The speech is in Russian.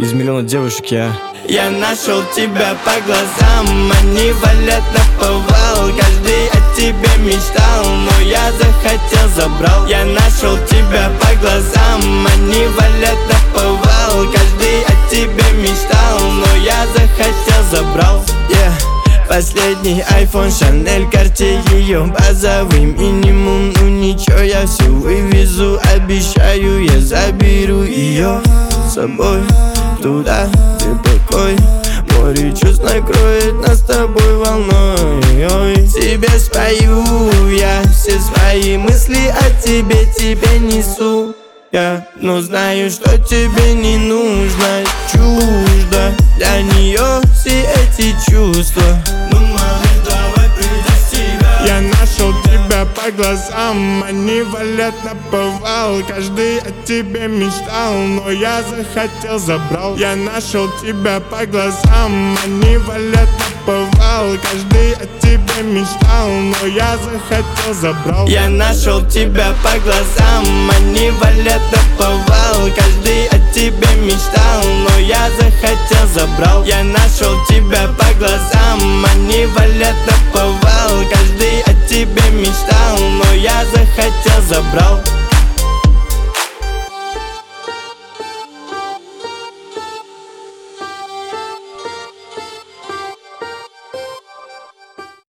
из миллиона девушек Я нашел тебя по глазам, они валят на повал. Каждый о тебе мечтал, но я захотел, забрал. Я нашел тебя по глазам, они валят на повал. Каждый о тебе мечтал, но я захотел, забрал. Последний iPhone, Chanel, Cartier, ее базовый минимум. Ну ничего, я все вывезу, обещаю, я заберу ее с собой туда, где покой. Море чувств накроет нас с тобой волной. Тебе спою я все свои мысли о тебе несу я. Но знаю, что тебе не нужно, чуждо для нее все эти чувства. Ну, малыш, давай приди в себя. Я нашел тебя по глазам, они валят на повал. Каждый о тебе мечтал, но я захотел, забрал. Я нашел тебя по глазам, они валят на повал. Каждый о тебе мечтал, но я захотел, забрал. Я нашел тебя по глазам, они валят на повал. Каждый о тебе мечтал, но я захотел, забрал. Я нашел тебя по глазам, они валят на повал. Каждый о тебе мечтал, но я захотел, забрал.